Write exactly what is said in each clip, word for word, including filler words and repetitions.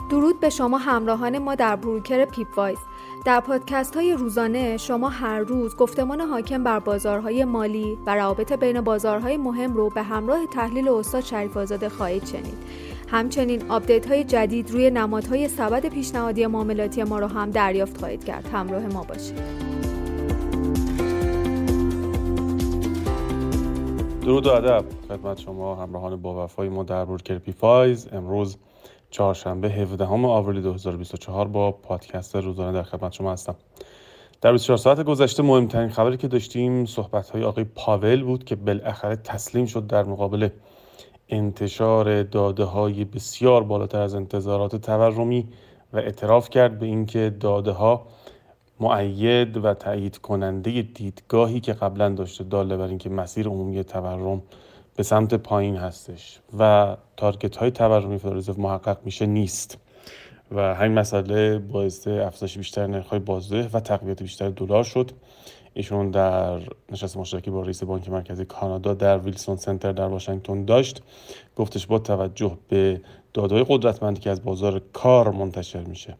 درود به شما همراهان ما در بروکر پیپ وایز. در پادکست های روزانه شما هر روز گفتمان حاکم بر بازارهای مالی و روابط بین بازارهای مهم رو به همراه تحلیل استاد شریف آزاده خواهید شنید. همچنین آپدیت های جدید روی نمادهای سبد پیشنهادی معاملاتی ما رو هم دریافت خواهید کرد. همراه ما باشید. درود و ادب خدمت شما همراهان با وفای ما در بروکر پیپ وایز. امروز چهارشنبه هفدهم آوریل دو هزار و بیست و چهار با پادکست روزانه در خدمت شما هستم. در بیست و چهار ساعت گذشته مهمترین خبری که داشتیم صحبت‌های آقای پاول بود که بالاخره تسلیم شد در مقابل انتشار داده‌های بسیار بالاتر از انتظارات تورمی و اعتراف کرد به اینکه داده‌ها مؤید و تایید کننده دیدگاهی که قبلا داشته داله بر اینکه مسیر عمومی تورم به سمت پایین هستش و تارگت های تورمی فدرال رزرو محقق میشه نیست و همین مسئله باعث افزایش بیشتر نرخ‌های بازده و تقویت بیشتر دلار شد. ایشون در نشست مشترکی با رئیس بانک مرکزی کانادا در ویلسون سنتر در واشنگتن داشت. گفتش با توجه به داده‌های قدرتمندی که از بازار کار منتشر میشه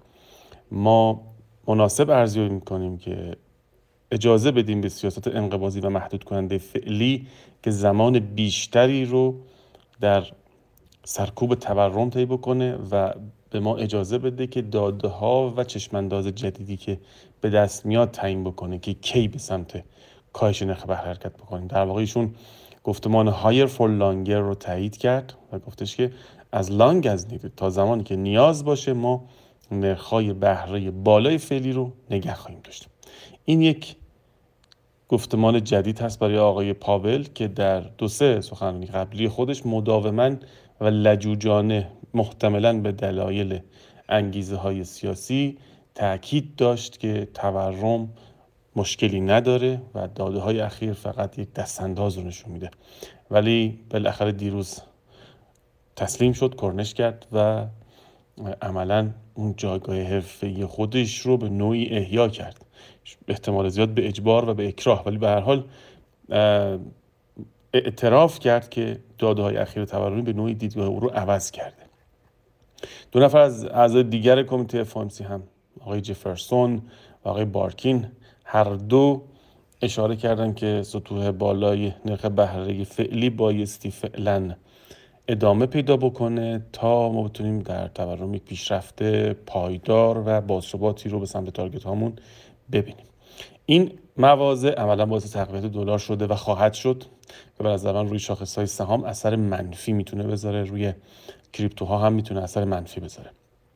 ما مناسب ارزیابی میکنیم که اجازه بدیم به سیاست انقباضی و محدود کننده فعلی که زمان بیشتری رو در سرکوب تورم طی بکنه و به ما اجازه بده که داده ها و چشمانداز جدیدی که به دست میاد تعیین بکنه که کی به سمت کاهش نرخ بهره حرکت بکنیم. در واقع ایشون گفتمان هایر فور لانگر رو تایید کرد و گفتش که از لانگ از نیدد تا زمانی که نیاز باشه ما نرخ‌های بهره بالای فعلی رو نگه خواهیم داشت. این یک گفتمان جدید هست برای آقای پاول که در دو سه سخنرانی قبلی خودش مداوما و لجوجانه محتملاً به دلایل انگیزه های سیاسی تأکید داشت که تورم مشکلی نداره و داده های اخیر فقط یک دستانداز رو نشون میده، ولی بالاخره دیروز تسلیم شد، کرنش کرد و عملاً اون جایگاه حرفه‌ای خودش رو به نوعی احیا کرد، احتمال زیاد به اجبار و به اکراه، ولی به هر حال اعتراف کرد که داده‌های اخیر تورمی به نوعی دیدگاه او رو عوض کرده. دو نفر از اعضای دیگر کمیته اف او ام سی هم آقای جفرسون و آقای بارکین هر دو اشاره کردن که سطوح بالای نرخ بهره فعلی بایستی فعلاً ادامه پیدا بکنه تا ما بتونیم در تورم یک پیشرفت پایدار و باثباتی رو به سمت تارگت هامون ببینیم. این مواضع عملا باعث تقویت دلار شده و خواهد شد و به نظر من روی شاخص‌های سهام اثر منفی میتونه بذاره، روی کریپتوها هم میتونه اثر منفی بذاره.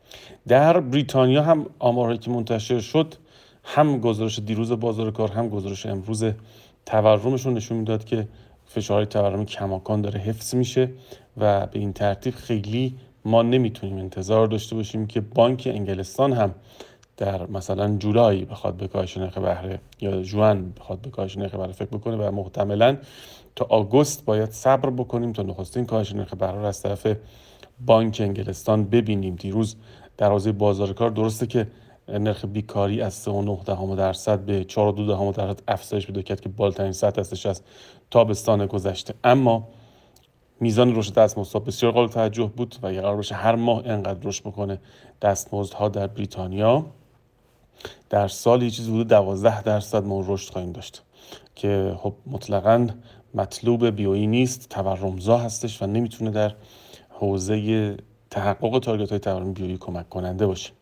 در بریتانیا هم آمارهایی که منتشر شد، هم گزارش دیروز بازار کار هم گزارش امروز تورمشون نشون میداد که فشار تورمی کماکان داره حفظ میشه و به این ترتیب خیلی ما نمیتونیم انتظار داشته باشیم که بانک انگلستان هم در مثلا جولای بخواد به کاهش نرخ بهره یا ژوئن بخواد به کاهش نرخ بهره فکر بکنه و محتملاً تا آگوست باید صبر بکنیم تا نخستین کاهش نرخ بهره را از طرف بانک انگلستان ببینیم. دیروز در حوزه بازار کار درسته که نرخ بیکاری از سه و نه دهم درصد به چهار و دو دهم درصد افزایش پیدا کرد که بالاترین سطح هستش از تابستان گذشته، اما میزان رشد دستمزدها بسیار قابل توجه بود و قرار باشه هر ماه اینقدر رشد بکنه دستمزدها در بریتانیا. در سال یه چیز حدود دوازده درصد ما رشد خواهیم داشت که خب مطلقاً مطلوب بیویی نیست، تورمزا هستش و نمیتونه در حوزه تحقق تارگت های تورمی بیویی کمک کننده باشه.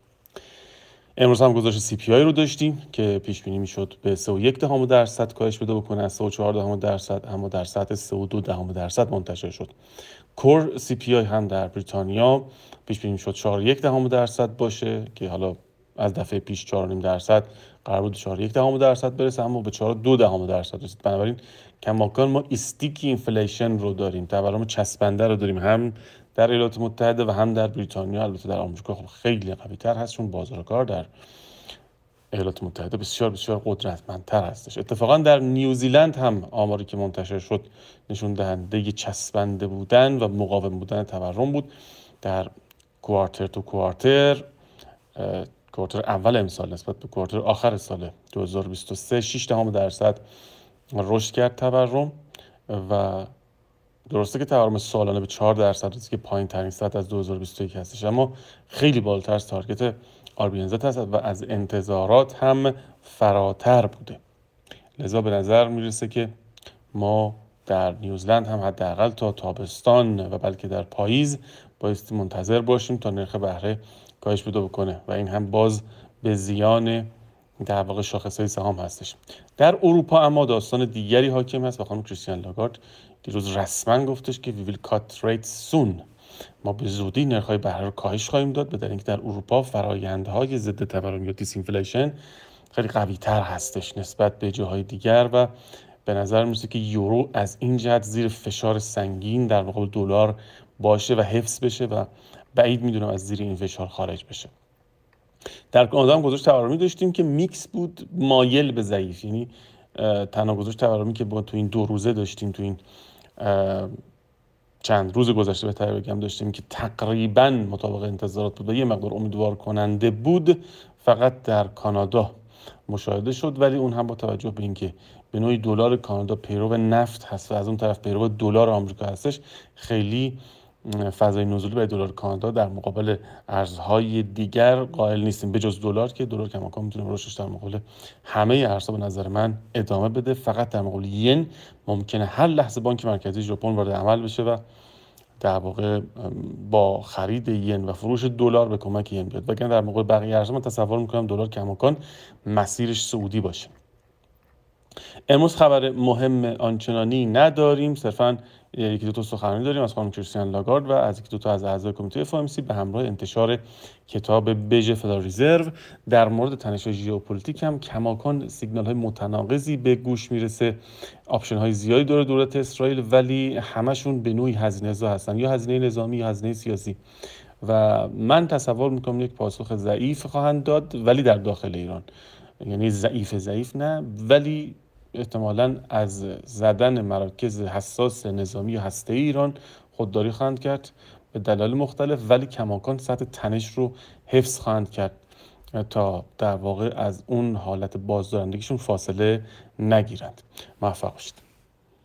امروز هم گزارش سی پی آی رو داشتیم که پیش بینی میشد به سه و یک دهم درصد کاهش پیدا بکنه از سه و چهار دهم درصد، اما در سطح سه و دو دهم درصد منتشر شد. کور سی پی آی هم در بریتانیا پیش بینی میشد چهار و یک دهم درصد باشه که حالا از دفعه پیش چهار و نیم درصد قرار بود چهار و یک دهم درصد برسه، اما به چهار و دو دهم درصد رسید. بنابراین کماکان ما استیکی اینفلیشن رو داریم، تورم چسبنده رو داریم، هم در ایالات متحده و هم در بریتانیا. البته در آمریکا خب خیلی قوی‌تر هست چون بازار کار در ایالات متحده بسیار بسیار قدرتمندتر هستش. اتفاقا در نیوزیلند هم آماری که منتشر شد نشون دهنده چسبنده بودن و مقاوم بودن تورم بود. در کوارتر تو کوارتر کوارتر اول امسال نسبت به کوارتر آخر سال دو هزار و بیست و سه شش دهم درصد رشد کرد تورم و درسته که تورم سالانه به چهار درصد رسید که پایین ترین سطح از دو هزار و بیست و یک هستش، اما خیلی بالاتر از تارگت آر بی ان زد هست و از انتظارات هم فراتر بوده. لذا به نظر میرسه که ما در نیوزلند هم حداقل تا تابستان و بلکه در پاییز بایستی منتظر باشیم تا نرخ بهره کاهش پیدا بکنه و این هم باز به زیان در واقع شاخص‌های سهام هستش. در اروپا اما داستان دیگری حاکم هست و خانم کریستین لاگارد دیروز رسما گفتش که we will cut rates soon. ما به زودی نرخ‌های بهره رو کاهش خواهیم داد، به دلیل اینکه در اروپا فرآیندهای ضد تورم یا دیس اینفلیشن خیلی قوی‌تر هستش نسبت به جاهای دیگر و به نظر میرسه که یورو از این جهت زیر فشار سنگین در مقابل دلار باشه و حفظ بشه و بعید میدونم از زیر این فشار خارج بشه. در کانادا هم گزارش تورمی داشتیم که میکس بود، مایل به ضعیف، یعنی تنها گزارش تورمی که با تو این دو روزه داشتیم، تو این چند روز گذشته بهتر بگم داشتیم که تقریبا مطابق انتظارات بود و یه مقدار امیدوار کننده بود، فقط در کانادا مشاهده شد، ولی اون هم با توجه به اینکه به نوعی دلار کانادا پیرو نفت هست و از اون طرف پیرو دلار آمریکا هستش، خیلی فضای نزولی برای دلار کانادا در مقابل ارزهای دیگر قائل نیستیم، به جز دلار که دلار کماکان میتونه رشدش در مقابل همه ارزها به نظر من ادامه بده. فقط در مقابل ین ممکنه هر لحظه بانک مرکزی ژاپن وارد عمل بشه و در واقع با خرید ین و فروش دلار به کمک ین بیاد، وگرنه در مقابل بقیه ارزها من تصور میکنم دلار کماکان مسیرش صعودی باشه. امروز خبر مهم آنچنانی نداریم، صرفاً یکی دو تا سخنرانی داریم از خانم کریستین لاگارد و از یکی دو تا از اعضای کمیته اف او ام سی به همراه انتشار کتاب بژ فدرال رزرو. در مورد تنش‌های ژئوپلیتیک هم کماکان سیگنال‌های متناقضی به گوش میرسه، آپشن‌های زیادی داره دولت اسرائیل، ولی همشون به نوعی هزینه‌زا هستن، یا هزینه نظامی یا هزینه سیاسی، و من تصور میکنم یک پاسخ ضعیف خواهند داد، ولی در داخل ایران، یعنی ضعیف ضعیف نه، ولی احتمالاً از زدن مراکز حساس نظامی و هسته‌ای ایران خودداری خواهند کرد به دلایل مختلف، ولی کماکان سطح تنش رو حفظ خواهند کرد تا در واقع از اون حالت بازدارندگیشون فاصله نگیرند. موفق باشید.